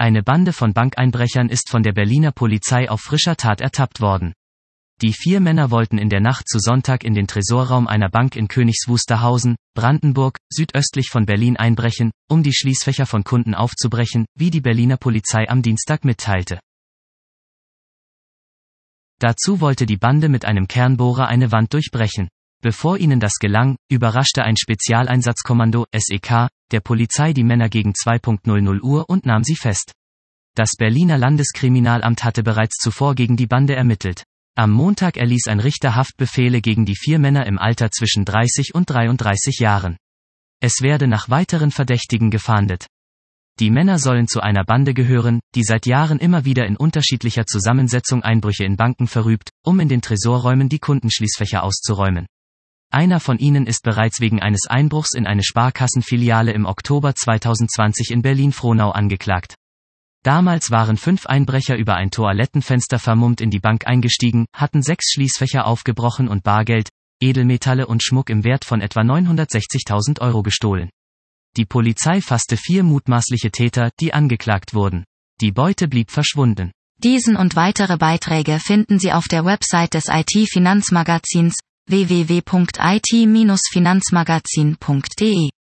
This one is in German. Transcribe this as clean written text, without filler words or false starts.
Eine Bande von Bankeinbrechern ist von der Berliner Polizei auf frischer Tat ertappt worden. Die 4 Männer wollten in der Nacht zu Sonntag in den Tresorraum einer Bank in Königs Wusterhausen, Brandenburg, südöstlich von Berlin einbrechen, um die Schließfächer von Kunden aufzubrechen, wie die Berliner Polizei am Dienstag mitteilte. Dazu wollte die Bande mit einem Kernbohrer eine Wand durchbrechen. Bevor ihnen das gelang, überraschte ein Spezialeinsatzkommando, SEK, der Polizei die Männer gegen 2:00 Uhr und nahm sie fest. Das Berliner Landeskriminalamt hatte bereits zuvor gegen die Bande ermittelt. Am Montag erließ ein Richter Haftbefehle gegen die 4 Männer im Alter zwischen 30 und 33 Jahren. Es werde nach weiteren Verdächtigen gefahndet. Die Männer sollen zu einer Bande gehören, die seit Jahren immer wieder in unterschiedlicher Zusammensetzung Einbrüche in Banken verübt, um in den Tresorräumen die Kundenschließfächer auszuräumen. Einer von ihnen ist bereits wegen eines Einbruchs in eine Sparkassenfiliale im Oktober 2020 in Berlin-Frohnau angeklagt. Damals waren 5 Einbrecher über ein Toilettenfenster vermummt in die Bank eingestiegen, hatten 6 Schließfächer aufgebrochen und Bargeld, Edelmetalle und Schmuck im Wert von etwa 960.000 Euro gestohlen. Die Polizei fasste 4 mutmaßliche Täter, die angeklagt wurden. Die Beute blieb verschwunden. Diesen und weitere Beiträge finden Sie auf der Website des IT-Finanzmagazins www.it-finanzmagazin.de.